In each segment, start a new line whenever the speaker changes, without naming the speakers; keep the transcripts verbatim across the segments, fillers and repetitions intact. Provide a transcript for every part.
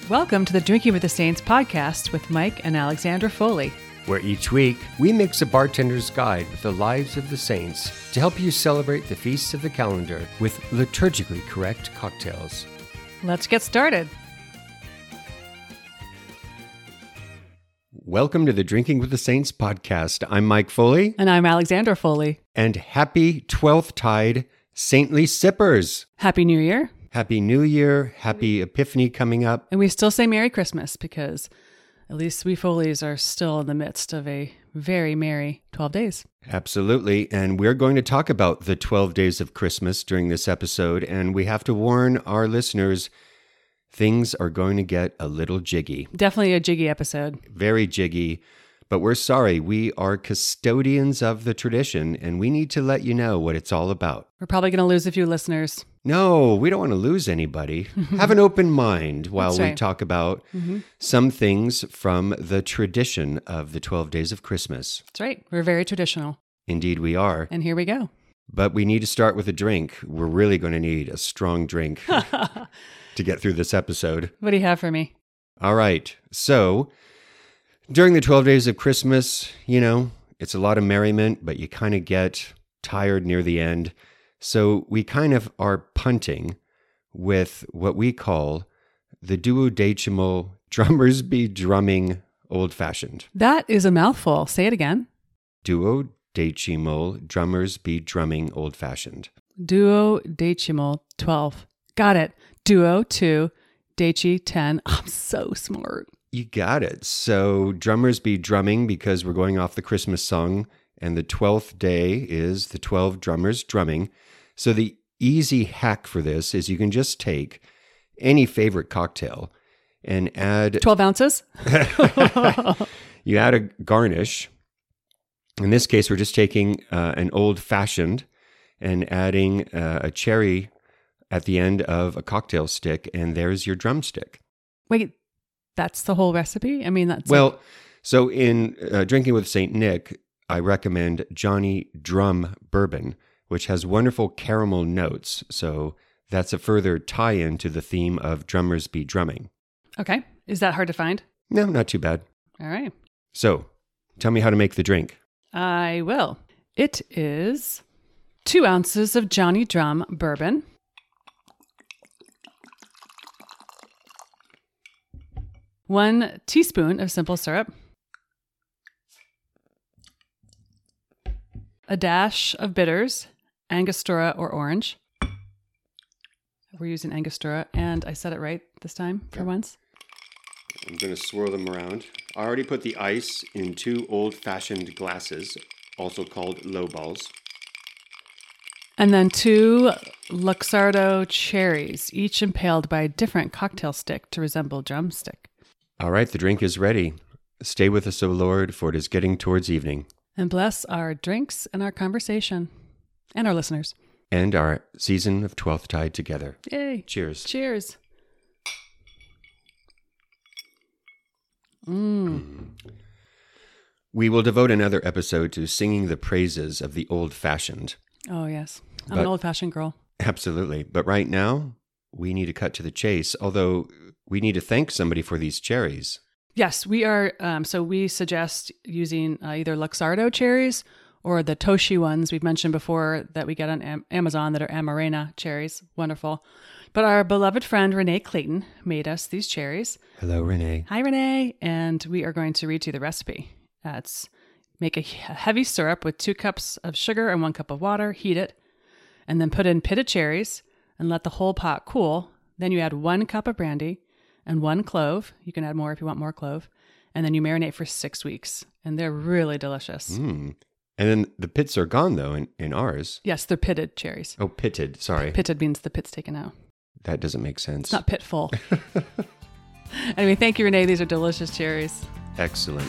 Welcome to the Drinking with the Saints podcast with Mike and Alexandra Foley,
where each week we mix a bartender's guide with the lives of the saints to help you celebrate the feasts of the calendar with liturgically correct cocktails.
Let's get started.
Welcome to the Drinking with the Saints podcast. I'm Mike Foley.
And I'm Alexandra Foley.
And happy twelfth Tide Saintly Sippers.
Happy New Year.
Happy New Year. Happy Epiphany coming up.
And we still say Merry Christmas because at least we Foleys are still in the midst of a very merry twelve days.
Absolutely. And we're going to talk about the twelve days of Christmas during this episode. And we have to warn our listeners, things are going to get a little jiggy.
Definitely a jiggy episode.
Very jiggy. But we're sorry. We are custodians of the tradition, and we need to let you know what it's all about.
We're probably going to lose a few listeners.
No, we don't want to lose anybody. Have an open mind while
That's
we
right.
talk about
Mm-hmm.
some things from the tradition of the twelve days of Christmas.
That's right. We're very traditional.
Indeed, we are.
And here we go.
But we need to start with a drink. We're really going to need a strong drink to get through this episode.
What do you have for me?
All right. So, during the twelve days of Christmas, you know, it's a lot of merriment, but you kind of get tired near the end. So we kind of are punting with what we call the duodecimal drummers be drumming old fashioned.
That is a mouthful. Say it again.
Duodecimal drummers be drumming old fashioned.
Duodecimal twelve. Got it. Duo two, deci ten. I'm so smart.
You got it. So drummers be drumming because we're going off the Christmas song, and the twelfth day is the twelve drummers drumming. So the easy hack for this is you can just take any favorite cocktail and add...
twelve ounces?
You add a garnish. In this case, we're just taking uh, an old-fashioned and adding uh, a cherry at the end of a cocktail stick, and there's your drumstick.
Wait, that's the whole recipe? I mean, that's...
Well, so in uh, Drinking with Saint Nick, I recommend Johnny Drum Bourbon, which has wonderful caramel notes. So that's a further tie-in to the theme of drummers be drumming.
Okay. Is that hard to find?
No, not too bad.
All right.
So tell me how to make the drink.
I will. It is two ounces of Johnny Drum Bourbon, one teaspoon of simple syrup, a dash of bitters, Angostura or orange. We're using Angostura, and I said it right this time for once.
I'm going to swirl them around. I already put the ice in two old-fashioned glasses, also called low balls.
And then two Luxardo cherries, each impaled by a different cocktail stick to resemble drumstick.
All right, the drink is ready. Stay with us, O Lord, for it is getting towards evening.
And bless our drinks and our conversation and our listeners.
And our season of twelfth Tide together.
Yay.
Cheers.
Cheers. Mm.
We will devote another episode to singing the praises of the old-fashioned.
Oh, yes. I'm
But-
an old-fashioned girl.
Absolutely. But right now, we need to cut to the chase, although we need to thank somebody for these cherries.
Yes, we are. Um, so we suggest using uh, either Luxardo cherries or the Toshi ones we've mentioned before that we get on Am- Amazon that are Amarena cherries. Wonderful. But our beloved friend Renee Clayton made us these cherries.
Hello, Renee.
Hi, Renee. And we are going to read you the recipe. Uh, it's make a heavy syrup with two cups of sugar and one cup of water, heat it, and then put in pitted cherries and let the whole pot cool. Then you add one cup of brandy and one clove. You can add more if you want more clove. And then you marinate for six weeks. And they're really delicious.
Mm. And then the pits are gone, though, in, in ours.
Yes, they're pitted cherries.
Oh, pitted. Sorry.
Pitted means the pit's taken out.
That doesn't make sense.
It's not pitful. Anyway, thank you, Renee. These are delicious cherries.
Excellent.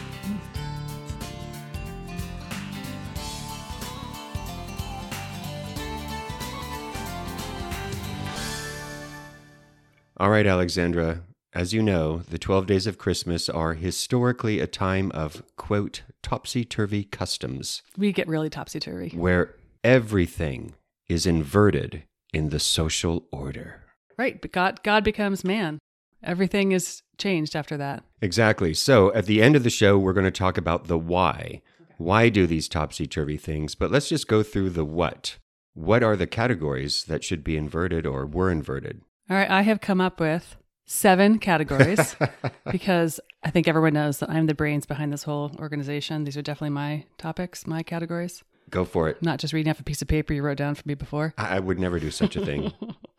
All right, Alexandra. As you know, the twelve days of Christmas are historically a time of, quote, topsy-turvy customs.
We get really topsy-turvy.
Where everything is inverted in the social order.
Right, but God, God becomes man. Everything is changed after that.
Exactly. So at the end of the show, we're going to talk about the why. Okay. Why do these topsy-turvy things? But let's just go through the what. What are the categories that should be inverted or were inverted?
All right. I have come up with seven categories because I think everyone knows that I'm the brains behind this whole organization. These are definitely my topics, my categories.
Go for it.
Not just reading off a piece of paper you wrote down for me before.
I would never do such a thing.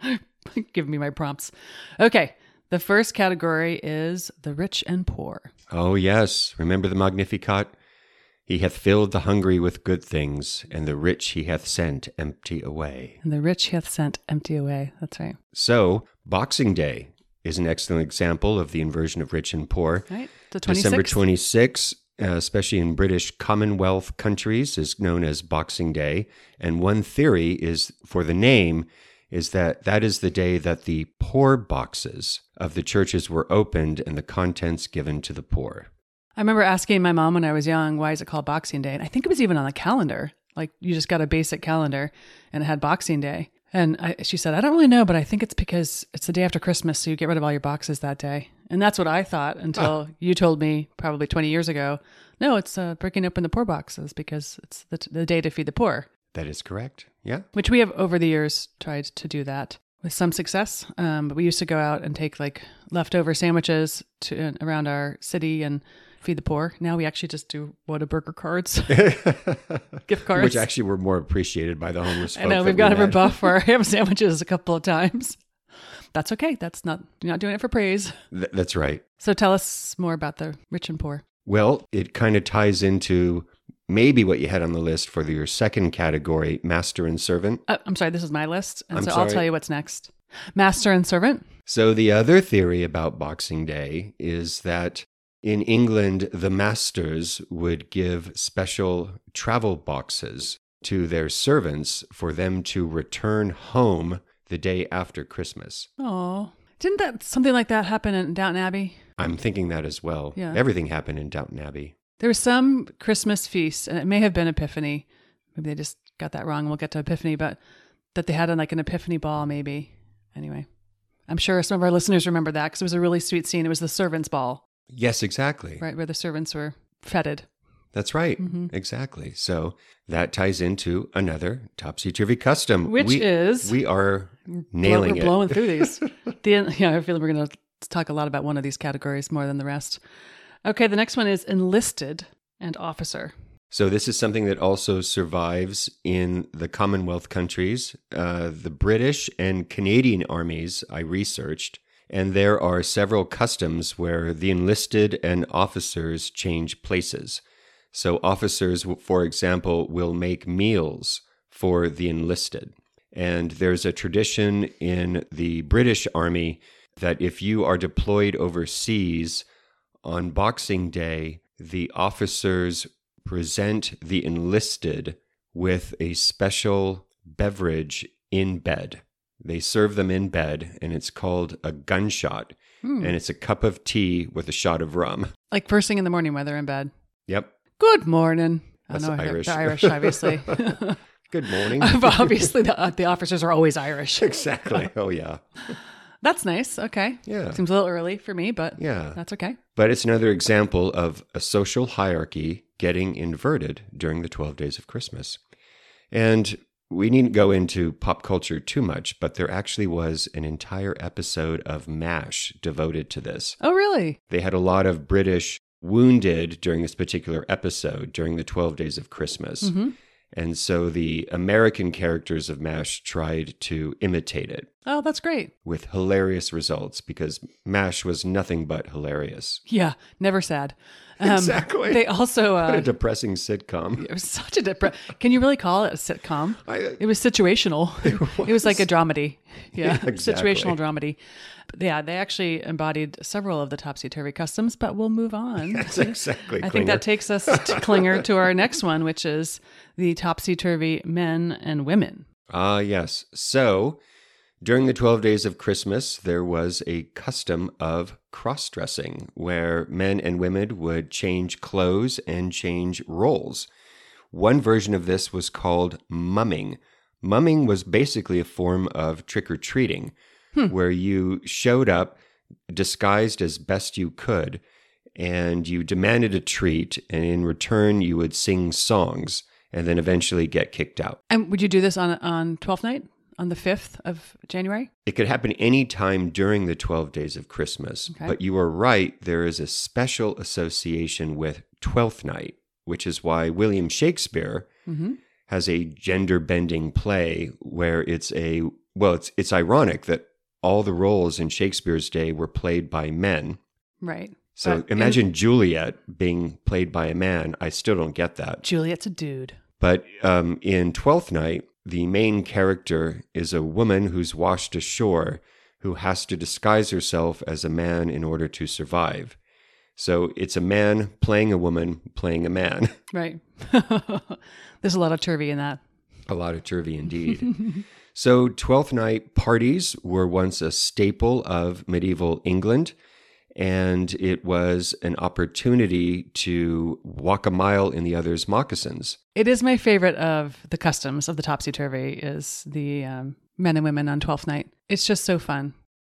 Give me my prompts. Okay. The first category is the rich and poor.
Oh, yes. Remember the Magnificat? He hath filled the hungry with good things, and the rich he hath sent empty away.
And the rich he hath sent empty away. That's right.
So, Boxing Day is an excellent example of the inversion of rich and poor.
Right. The twenty-sixth.
December twenty-sixth, uh, especially in British Commonwealth countries, is known as Boxing Day. And one theory is for the name is that that is the day that the poor boxes of the churches were opened and the contents given to the poor.
I remember asking my mom when I was young, why is it called Boxing Day? And I think it was even on the calendar. Like you just got a basic calendar and it had Boxing Day. And I, she said, I don't really know, but I think it's because it's the day after Christmas. So you get rid of all your boxes that day. And that's what I thought until huh. you told me probably twenty years ago. No, it's uh, breaking open the poor boxes because it's the, the day to feed the poor.
That is correct. Yeah.
Which we have over the years tried to do that with some success. Um, but we used to go out and take like leftover sandwiches to uh, around our city and feed the poor. Now we actually just do Whataburger cards, gift cards.
Which actually were more appreciated by the homeless folk.
I know, we've got a rebuff for our ham sandwiches a couple of times. That's okay. That's not, you're not doing it for praise.
Th- that's right.
So tell us more about the rich and poor.
Well, it kind of ties into maybe what you had on the list for your second category, master and servant.
Uh, I'm sorry, this is my list. And
I'm
so
sorry.
I'll tell you what's next. Master and servant.
So the other theory about Boxing Day is that in England, the masters would give special travel boxes to their servants for them to return home the day after Christmas.
Oh, didn't that something like that happen in Downton Abbey?
I'm thinking that as well.
Yeah.
Everything happened in Downton Abbey.
There was some Christmas feast, and it may have been Epiphany. Maybe they just got that wrong. We'll get to Epiphany, but that they had like an Epiphany ball, maybe. Anyway, I'm sure some of our listeners remember that because it was a really sweet scene. It was the servants' ball.
Yes, exactly.
Right, where the servants were feted.
That's right. Mm-hmm. Exactly. So that ties into another topsy-turvy custom.
Which
we,
is...
We are nailing
we're
it.
We're blowing through these. the, yeah, I feel like we're going to talk a lot about one of these categories more than the rest. Okay, the next one is enlisted and officer.
So this is something that also survives in the Commonwealth countries. Uh, the British and Canadian armies I researched, and there are several customs where the enlisted and officers change places. So officers, for example, will make meals for the enlisted. And there's a tradition in the British Army that if you are deployed overseas, on Boxing Day, the officers present the enlisted with a special beverage in bed. They serve them in bed, and it's called a gunshot. Hmm. And it's a cup of tea with a shot of rum.
Like first thing in the morning while they're in bed.
Yep.
Good morning.
That's
I know
Irish.
They're Irish, obviously.
Good morning.
Obviously, the, uh, the officers are always Irish.
Exactly. Oh, yeah.
That's nice. Okay.
Yeah.
Seems a little early for me, but
yeah,
that's okay.
But it's another example of a social hierarchy getting inverted during the twelve days of Christmas. And we needn't go into pop culture too much, but there actually was an entire episode of MASH devoted to this.
Oh, really?
They had a lot of British wounded during this particular episode during the twelve days of Christmas. Mm-hmm. And so the American characters of MASH tried to imitate it.
Oh, that's great.
With hilarious results, because MASH was nothing but hilarious.
Yeah, never sad.
Um, exactly.
They also... Uh,
what a depressing sitcom.
It was such a depressing... Can you really call it a sitcom? I, it was situational. It was, it was like a dramedy. Yeah, yeah exactly. Situational dramedy. But yeah, they actually embodied several of the topsy-turvy customs, but we'll move on.
That's exactly.
I
Klinger.
think that takes us to Klinger to our next one, which is the topsy-turvy men and women.
Ah, uh, yes. So... during the twelve days of Christmas, there was a custom of cross-dressing, where men and women would change clothes and change roles. One version of this was called mumming. Mumming was basically a form of trick-or-treating, hmm. where you showed up disguised as best you could, and you demanded a treat, and in return you would sing songs and then eventually get kicked out.
And would you do this on on twelfth night, on the fifth of January?
It could happen any time during the twelve days of Christmas,
Okay.
but you are right, there is a special association with Twelfth Night, which is why William Shakespeare
Mm-hmm.
has a gender-bending play where it's a, well, it's it's ironic that all the roles in Shakespeare's day were played by men.
Right.
So
But
imagine
in-
Juliet being played by a man. I still don't get that.
Juliet's a dude.
But um, in Twelfth Night, the main character is a woman who's washed ashore who has to disguise herself as a man in order to survive. So it's a man playing a woman playing a man.
Right. There's a lot of turvy in that.
A lot of turvy indeed. So Twelfth Night parties were once a staple of medieval England, and it was an opportunity to walk a mile in the other's moccasins.
It is my favorite of the customs of the topsy-turvy is the um, men and women on twelfth night. It's just so fun.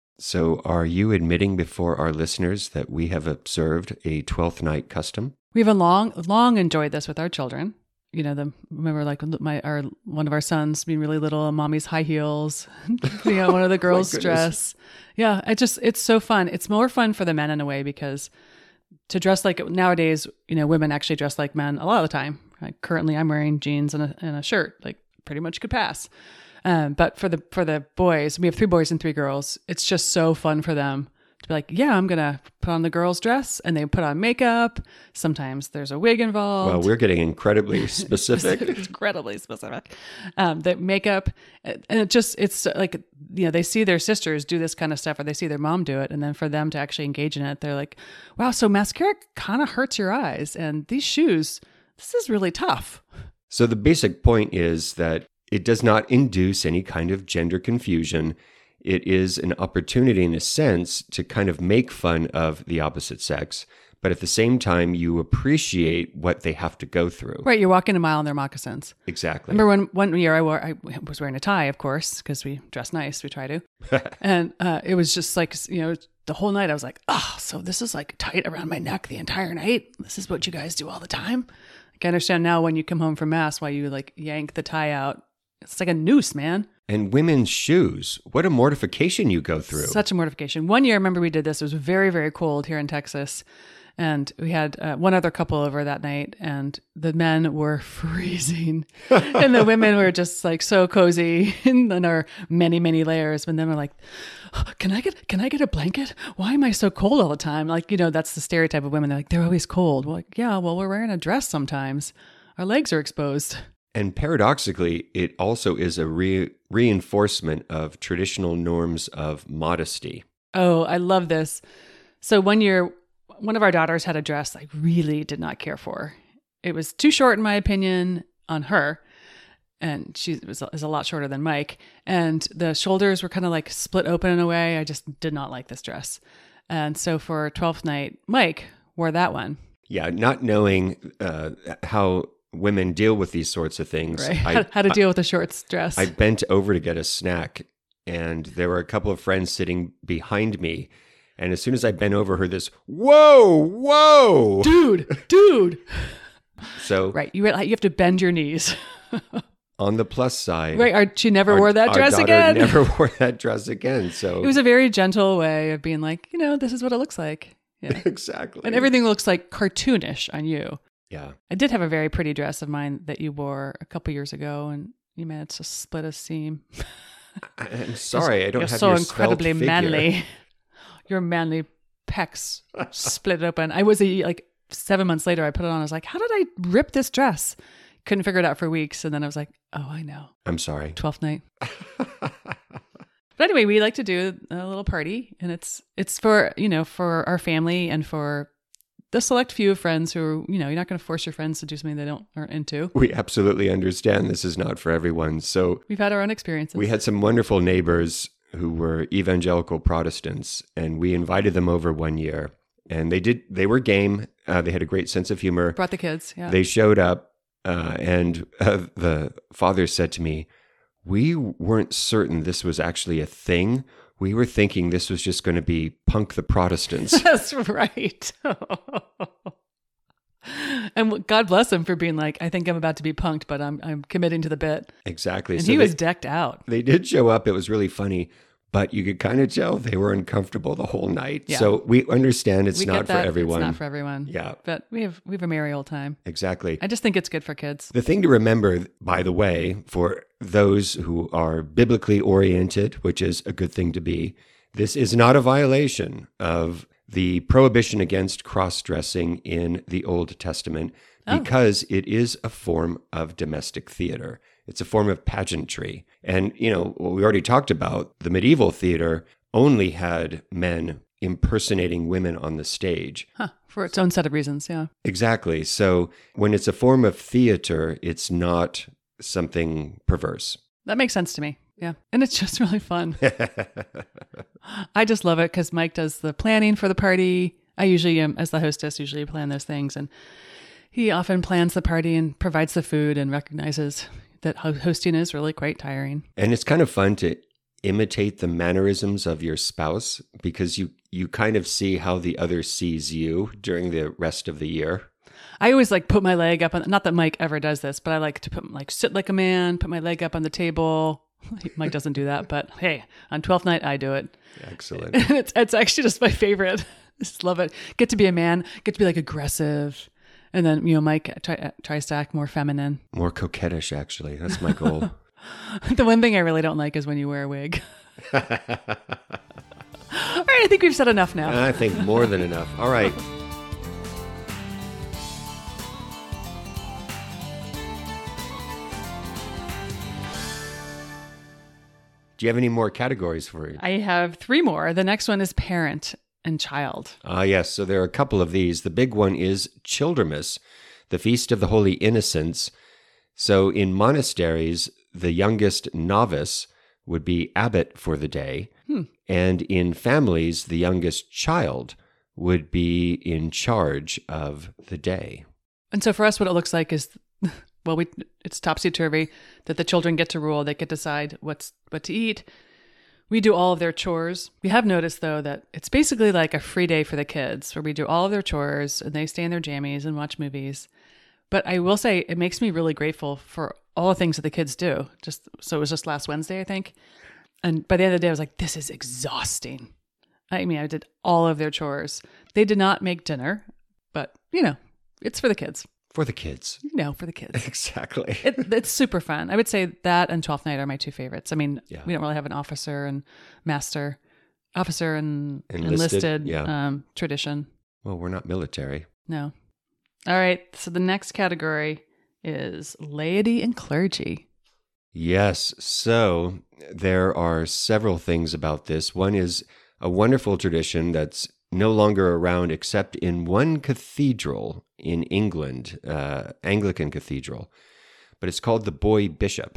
So are you admitting before our listeners that we have observed a Twelfth Night custom?
We've a long, long enjoyed this with our children. You know, the remember like my our one of our sons being really little, and mommy's high heels, you know, one of the girls'
goodness.
dress. Yeah, it just it's so fun. It's more fun for the men in a way because to dress like nowadays, you know, women actually dress like men a lot of the time. Like currently, I'm wearing jeans and a, and a shirt, like pretty much could pass. Um, but for the for the boys, we have three boys and three girls. It's just so fun for them to be like, yeah, I'm gonna put on the girl's dress, and they put on makeup. Sometimes there's a wig involved.
Well, we're getting incredibly specific.
It's incredibly specific. Um, the makeup, and it just, it's like, you know, they see their sisters do this kind of stuff or they see their mom do it. And then for them to actually engage in it, they're like, wow, so mascara kind of hurts your eyes. And these shoes, this is really tough.
So the basic point is that it does not induce any kind of gender confusion. It is an opportunity, in a sense, to kind of make fun of the opposite sex, but at the same time, you appreciate what they have to go through.
Right. You're walking a mile in their moccasins.
Exactly.
Remember when one year I wore, I was wearing a tie, of course, because we dress nice. We try to. And uh, it was just like, you know, the whole night I was like, oh, so this is like tight around my neck the entire night. This is what you guys do all the time. I can understand now when you come home from mass why you like yank the tie out. It's like a noose, man.
And women's shoes. What a mortification you go through.
Such a mortification. One year, I remember we did this. It was very, very cold here in Texas. And we had uh, one other couple over that night, and the men were freezing. And the women were just like so cozy in our many, many layers. But then we're like, oh, can I get can I get a blanket? Why am I so cold all the time? Like, you know, that's the stereotype of women. They're like, they're always cold. Well, like, yeah, well, we're wearing a dress sometimes. Our legs are exposed.
And paradoxically, it also is a re- reinforcement of traditional norms of modesty.
Oh, I love this. So one year, one of our daughters had a dress I really did not care for. It was too short, in my opinion, on her. And she was, is a lot shorter than Mike. And the shoulders were kind of like split open in a way. I just did not like this dress. And so for twelfth night, Mike wore that one.
Yeah, not knowing uh, how women deal with these sorts of things.
Right.
I,
how, how to deal with a short dress.
I bent over to get a snack, and there were a couple of friends sitting behind me. And as soon as I bent over, heard this, whoa, whoa.
Dude, dude.
So
Right. You, you have to bend your knees.
on the plus side.
Right. Our, she never
our-
wore that
our
dress
daughter
again.
never wore that dress again. So
It was a very gentle way of being like, you know, this is what it looks like. Yeah.
exactly.
And everything looks like cartoonish on you.
Yeah.
I did have a very pretty dress of mine that you wore a couple years ago, and you managed to split a seam.
I- I'm sorry, I don't
You're
have
so
your
incredibly
svelte figure.
manly. Your manly pecs split open. I was a, like seven months later. I put it on. I was like, "How did I rip this dress?" Couldn't figure it out for weeks, and then I was like, "Oh, I know."
I'm sorry.
Twelfth night. But anyway, we like to do a little party, and it's it's for you know for our family and for the select few of friends who are, you know, you're not going to force your friends to do something they don't aren't into.
We absolutely understand this is not for everyone. So
We've had our own experiences.
we had some wonderful neighbors who were evangelical Protestants, and we invited them over one year. And they did. They were game. Uh, they had a great sense of humor.
Brought the kids. Yeah.
They showed up, uh, and uh, the father said to me, "We weren't certain this was actually a thing We were thinking this was just going to be Punk the Protestants.
That's right. And God bless him for being like, I think I'm about to be punked, but I'm I'm committing to the bit.
Exactly.
And
so
he
they,
was decked out.
They did show up. It was really funny, but you could kind of tell they were uncomfortable the whole night.
Yeah.
So we understand it's
We
not
get that.
for everyone.
It's not for everyone.
Yeah.
But we have we have a merry old time.
Exactly.
I just think it's good for kids.
The thing to remember, by the way, for those who are biblically oriented, which is a good thing to be, this is not a violation of the prohibition against cross-dressing in the Old Testament because oh. it is a form of domestic theater. It's a form of pageantry. And, you know, what we already talked about, the medieval theater only had men impersonating women on the stage.
Huh. For its own set of reasons, yeah.
Exactly. So when it's a form of theater, it's not something perverse.
That makes sense to me. Yeah. And it's just really fun. I just love it because Mike does the planning for the party. I usually, um, as the hostess, usually plan those things. And he often plans the party and provides the food and recognizes that hosting is really quite tiring.
And it's kind of fun to imitate the mannerisms of your spouse because you, you kind of see how the other sees you during the rest of the year.
I always like put my leg up on, not that Mike ever does this, but I like to put like sit like a man, put my leg up on the table. Mike doesn't do that, but hey, on twelfth night, I do it.
Excellent.
it's, it's actually just my favorite. I just love it. Get to be a man, get to be like aggressive. And then, you know, Mike try, tries to act more feminine.
More coquettish, actually. That's my goal.
The one thing I really don't like is when you wear a wig. All right, I think we've said enough now.
I think more than enough. All right. Do you have any more categories for you?
I have three more. The next one is parent and child.
Ah, uh, yes. So there are a couple of these. The big one is Childermas, the Feast of the Holy Innocents. So in monasteries, the youngest novice would be abbot for the day. Hmm. And in families, the youngest child would be in charge of the day.
And so for us, what it looks like is, well, we it's topsy-turvy, that the children get to rule. They get to decide what's what to eat. We do all of their chores. We have noticed, though, that it's basically like a free day for the kids, where we do all of their chores, and they stay in their jammies and watch movies. But I will say, it makes me really grateful for all the things that the kids do. Just so it was just last Wednesday, I think. And by the end of the day, I was like, this is exhausting. I mean, I did all of their chores. They did not make dinner, but, you know, it's for the kids.
For the kids.
You know, for the kids.
Exactly.
it, it's super fun. I would say that and twelfth night are my two favorites. I mean,
yeah.
we don't really have an officer and master, officer and
enlisted,
enlisted
yeah.
um, tradition.
Well, we're not military.
No. All right. So the next category is laity and clergy.
Yes. So there are several things about this. One is a wonderful tradition that's no longer around except in one cathedral in England, uh, Anglican cathedral, but it's called the boy bishop.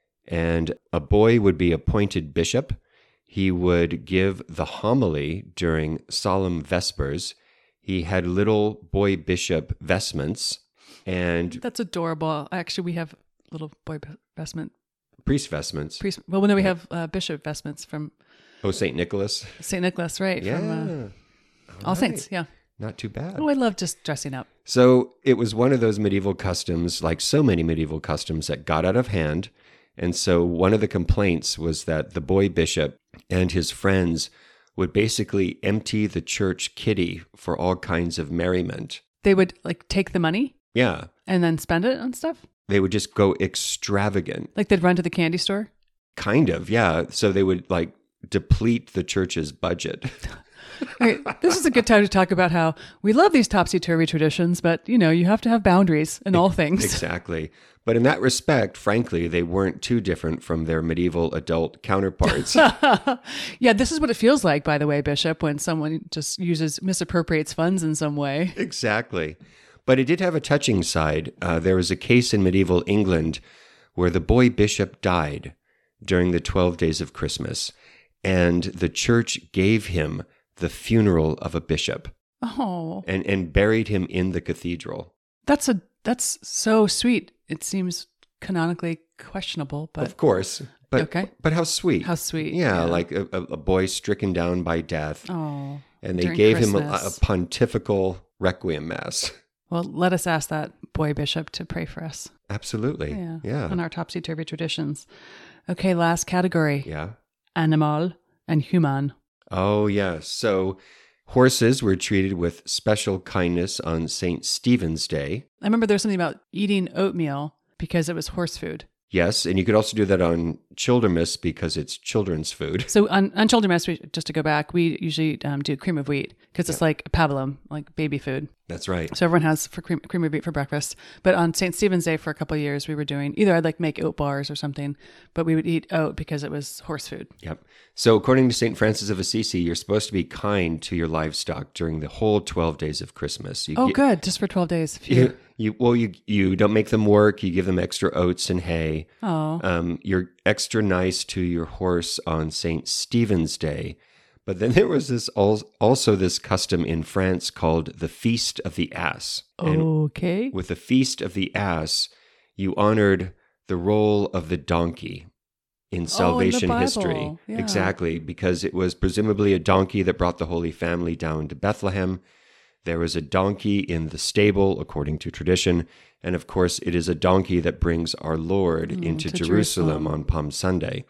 And a boy would be appointed bishop. He would give the homily during solemn vespers. He had little boy bishop vestments, and
that's adorable. Actually, we have little boy vestment.
Priest vestments.
Priest. Well, no, we have uh, bishop vestments from.
Oh, Saint Nicholas.
Saint Nicholas, right?
Yeah.
From, uh, All, All right. Saints, yeah.
Not too bad.
Oh, I love just dressing up.
So it was one of those medieval customs, like so many medieval customs, that got out of hand. And so one of the complaints was that the boy bishop and his friends would basically empty the church kitty for all kinds of merriment.
They would like take the money?
Yeah.
And then spend it on stuff?
They would just go extravagant.
Like they'd run to the candy store?
Kind of, yeah. So they would like deplete the church's budget.
All right, this is a good time to talk about how we love these topsy-turvy traditions, but, you know, you have to have boundaries in all things.
Exactly. But in that respect, frankly, they weren't too different from their medieval adult counterparts.
Yeah, this is what it feels like, by the way, Bishop, when someone just uses, misappropriates funds in some way.
Exactly. But it did have a touching side. Uh, there was a case in medieval England where the boy bishop died during the twelve days of Christmas, and the church gave him the funeral of a bishop.
Oh.
And and buried him in the cathedral.
That's a that's so sweet. It seems canonically questionable, but
Of course. But,
Okay.
but how sweet.
how sweet.
Yeah, like a, a a boy stricken down by death.
Oh.
and they
during
gave him a, a
Christmas.
pontifical requiem mass.
Well, let us ask that boy bishop to pray for us.
Absolutely.
Yeah.
Yeah.
On our topsy-turvy traditions. Okay, last category.
Yeah.
Animal and human.
Oh, yes. So horses were treated with special kindness on Saint Stephen's Day.
I remember there was something about eating oatmeal because it was horse food.
Yes, and you could also do that on Childermas because it's children's food.
So on, on Childermas, we, just to go back, we usually um, do cream of wheat because it's like pablum, like baby food.
That's right.
So everyone has for cream, cream of wheat for breakfast. But on Saint Stephen's Day for a couple of years, we were doing either I'd like make oat bars or something, but we would eat oat because it was horse food.
Yep. So according to Saint Francis of Assisi, you're supposed to be kind to your livestock during the whole twelve days of Christmas. You,
Oh,
you-
good. Just for twelve days. Phew.
You, you, well, you, you don't make them work. You give them extra oats and hay.
Oh,
Um, you're extra nice to your horse on Saint Stephen's Day. But then there was this al- also this custom in France called the Feast of the Ass. And
okay.
with the Feast of the Ass, you honored the role of the donkey in salvation
Bible.
history.
Yeah.
Exactly, because it was presumably a donkey that brought the Holy Family down to Bethlehem. There was a donkey in the stable, according to tradition. And of course, it is a donkey that brings our Lord
Mm,
into
to
Jerusalem,
Jerusalem.
on Palm Sunday.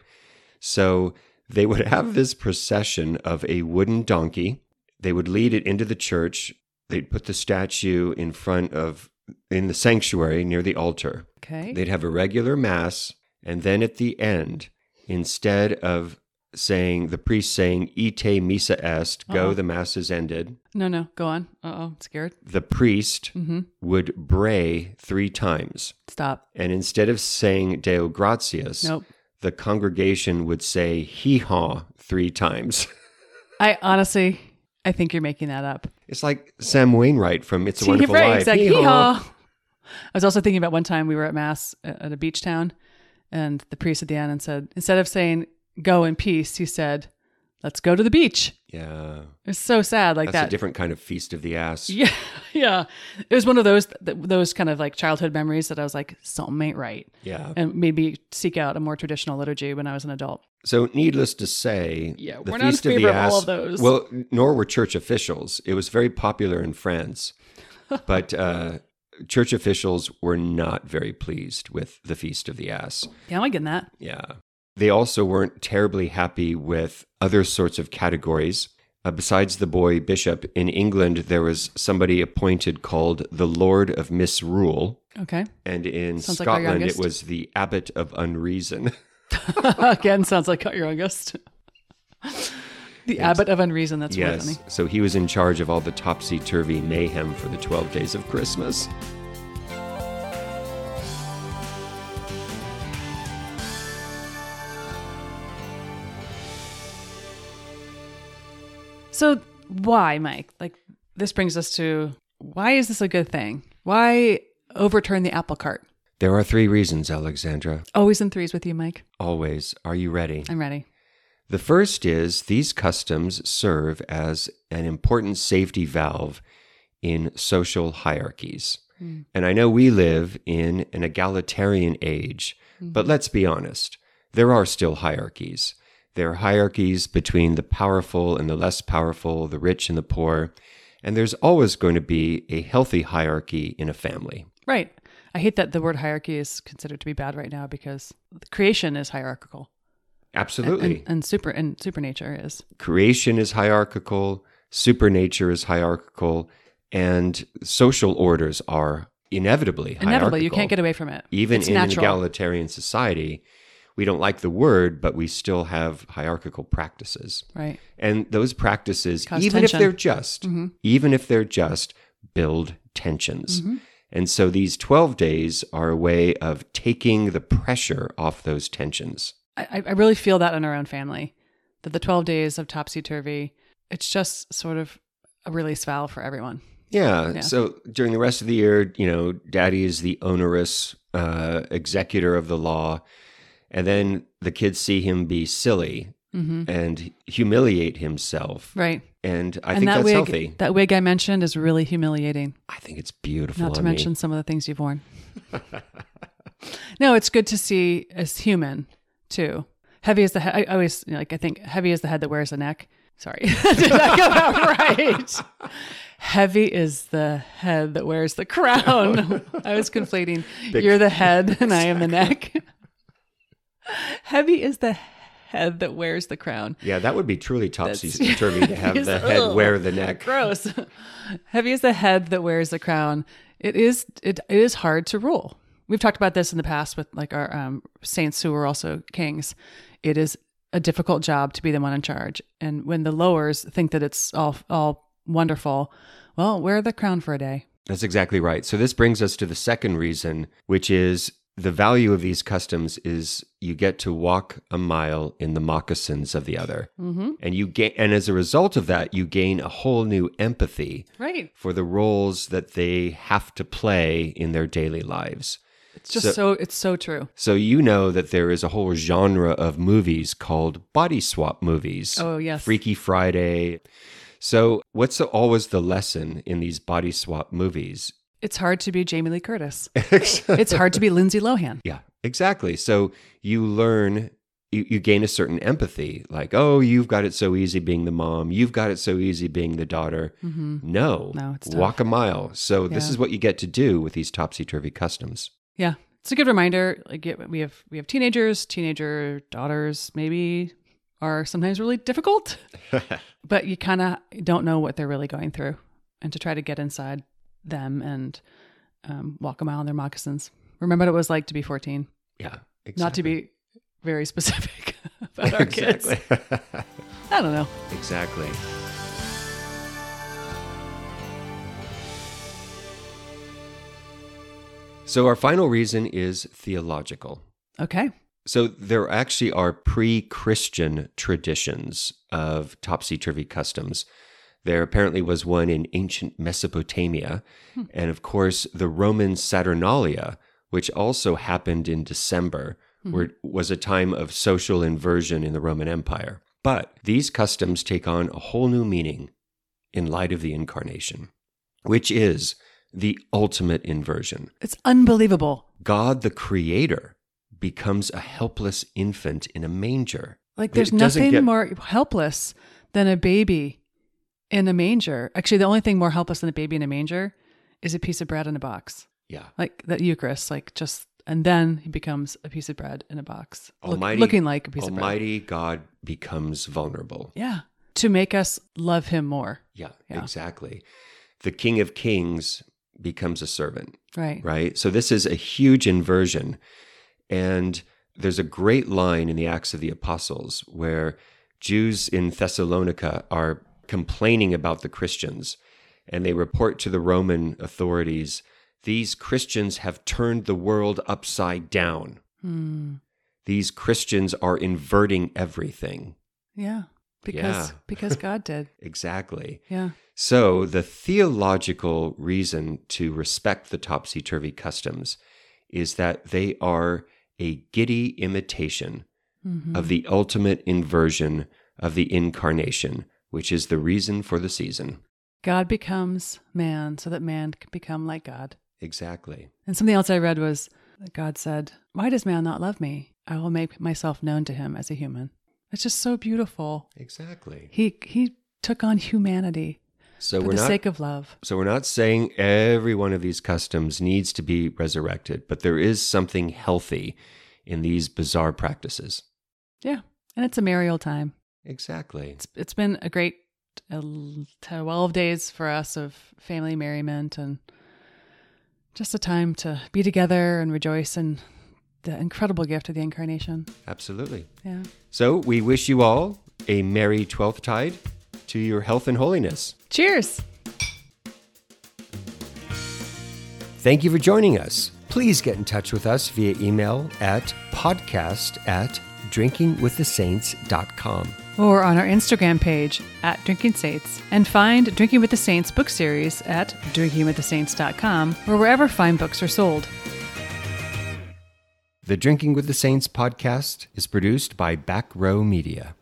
So they would have this procession of a wooden donkey. They would lead it into the church. They'd put the statue in front of, in the sanctuary near the altar.
Okay.
They'd have a regular mass. And then at the end, instead of saying, the priest saying, Ite missa est, go,
Uh-oh.
the mass is ended,
No, no. Go on. Uh-oh. I'm scared.
the priest
Mm-hmm.
would bray three times.
Stop.
And instead of saying Deo gratias,
Nope.
the congregation would say hee haw three times.
I honestly, I think you're making that up.
It's like Sam Wainwright from It's a Wonderful
Right,
Life.
exactly.
Hee-haw.
Hee-haw. I was also thinking about one time we were at mass at at a beach town, and the priest at the end and said, instead of saying "go in peace," he said, "Let's go to the beach."
Yeah.
It's so sad, like
That's
that.
a different kind of feast of the ass.
Yeah, yeah. It was one of those th- those kind of like childhood memories that I was like, something ain't right,
Yeah.
and made me seek out a more traditional liturgy when I was an adult.
So, needless to say,
Yeah,
the
we're not in
Feast of the
favor of
Ass,
all of those.
well, nor were church officials. It was very popular in France, but uh, church officials were not very pleased with the Feast of the Ass.
Yeah, am I getting that?
Yeah. They also weren't terribly happy with other sorts of categories. Uh, besides the boy bishop, in England, there was somebody appointed called the Lord of Misrule.
Okay.
And in
Sounds like our
Scotland, it
youngest.
was the Abbot of Unreason.
Again, sounds like your youngest. The Abbot of Unreason. That's really
Yes.
funny.
So he was in charge of all the topsy-turvy mayhem for the twelve days of Christmas.
So why, Mike? Like, this brings us to why is this a good thing? Why overturn the apple cart?
There are three reasons, Alexandra.
Always in threes with you, Mike.
Always. Are you ready?
I'm ready.
The first is these customs serve as an important safety valve in social hierarchies.
Mm.
And I know we live in an egalitarian age, but let's be honest, there are still hierarchies. There are hierarchies between the powerful and the less powerful, the rich and the poor, and there's always going to be a healthy hierarchy in a family.
Right. I hate that the word hierarchy is considered to be bad right now because creation is hierarchical.
Absolutely.
And, and super and supernature is.
Creation is hierarchical, supernature is hierarchical, and social orders are inevitably hierarchical.
Inevitably, you can't get away from it.
Even
It's
in
natural.
an egalitarian society, we don't like the word, but we still have hierarchical practices.
Right.
And those practices,
Cause
even
tension.
if they're just,
Mm-hmm.
even if they're just, build tensions.
Mm-hmm.
And so these twelve days are a way of taking the pressure off those tensions.
I, I really feel that in our own family, that the twelve days of topsy-turvy, it's just sort of a release valve for everyone.
Yeah.
Yeah.
So during the rest of the year, you know, daddy is the onerous uh, executor of the law. And then the kids see him be silly
Mm-hmm.
and humiliate himself.
Right.
And I
and
think
that
that's
wig,
healthy.
That wig I mentioned is really humiliating.
I think it's beautiful.
Not to
on
mention
me.
some of the things you've worn. No, it's good to see as human too. Heavy is the head. I always, you know, like, I think heavy is the head that wears a neck. Sorry. Did I come out right? Heavy is the head that wears the crown. I was conflating. Big. You're the head and I am the neck. Heavy is the head that wears the crown.
Yeah, that would be truly topsy-turvy to have the head ugh, wear the neck.
Gross. Heavy is the head that wears the crown. It is it, it is hard to rule. We've talked about this in the past with like our um, saints who were also kings. It is a difficult job to be the one in charge. And when the lowers think that it's all all wonderful, well, wear the crown for a day.
That's exactly right. So this brings us to the second reason, which is the value of these customs is you get to walk a mile in the moccasins of the other. Mm-hmm. And you gain, and as a result of that, you gain a whole new empathy
right.
for the roles that they have to play in their daily lives.
It's just so, so, it's so true.
So you know that there is a whole genre of movies called body swap movies.
Oh, yes.
Freaky Friday. So what's the, always the lesson in these body swap movies?
It's hard to be Jamie Lee Curtis. It's hard to be Lindsay Lohan.
Yeah, exactly. So you learn, you, you gain a certain empathy. Like, oh, you've got it so easy being the mom. You've got it so easy being the daughter. Mm-hmm. No,
no, it's tough.
Walk a mile. So
yeah.
this is what you get to do with these topsy-turvy customs.
Yeah, it's a good reminder. Like we have we have teenagers, teenager daughters maybe are sometimes really difficult, but you kind of don't know what they're really going through, and to try to get inside them and um, walk a mile in their moccasins. Remember what it was like to be fourteen.
Yeah, exactly.
Not to be very specific about our kids. I don't know.
Exactly. So our final reason is theological.
Okay.
So there actually are pre-Christian traditions of topsy-turvy customs. There apparently was one in ancient Mesopotamia, hmm. and of course the Roman Saturnalia, which also happened in December, hmm. where was a time of social inversion in the Roman Empire. But these customs take on a whole new meaning in light of the Incarnation, which is the ultimate inversion.
It's unbelievable.
God, the Creator, becomes a helpless infant in a manger.
Like there's nothing get... more helpless than a baby in a manger. Actually, the only thing more helpless than a baby in a manger is a piece of bread in a box.
Yeah.
Like the Eucharist, like just, and then he becomes a piece of bread in a box.
Almighty,
look, looking like a piece
Almighty
of bread.
Almighty God becomes vulnerable.
Yeah. To make us love him more.
Yeah, yeah, exactly. The King of Kings becomes a servant.
Right.
Right. So this is a huge inversion. And there's a great line in the Acts of the Apostles where Jews in Thessalonica are complaining about the Christians, and they report to the Roman authorities, these Christians have turned the world upside down. Hmm. These Christians are inverting everything.
Yeah, because yeah. because God did.
Exactly.
Yeah.
So the theological reason to respect the topsy-turvy customs is that they are a giddy imitation mm-hmm. of the ultimate inversion of the Incarnation, which is the reason for the season.
God becomes man so that man can become like God.
Exactly.
And something else I read was that God said, "Why does man not love me? I will make myself known to him as a human." It's just so beautiful.
Exactly.
He he took on humanity
so
for
we're
the
not,
sake of love.
So we're not saying every one of these customs needs to be resurrected, but there is something healthy in these bizarre practices.
Yeah, and it's a merry old time.
Exactly.
It's It's been a great twelve days for us of family merriment and just a time to be together and rejoice in the incredible gift of the Incarnation.
Absolutely.
Yeah.
So we wish you all a merry twelfth tide to your health and holiness.
Cheers.
Thank you for joining us. Please get in touch with us via email at podcast at drinking with the saints dot com.
Or on our Instagram page at Drinking Saints, and find Drinking with the Saints book series at drinking with the saints dot com or wherever fine books are sold.
The Drinking with the Saints podcast is produced by Back Row Media.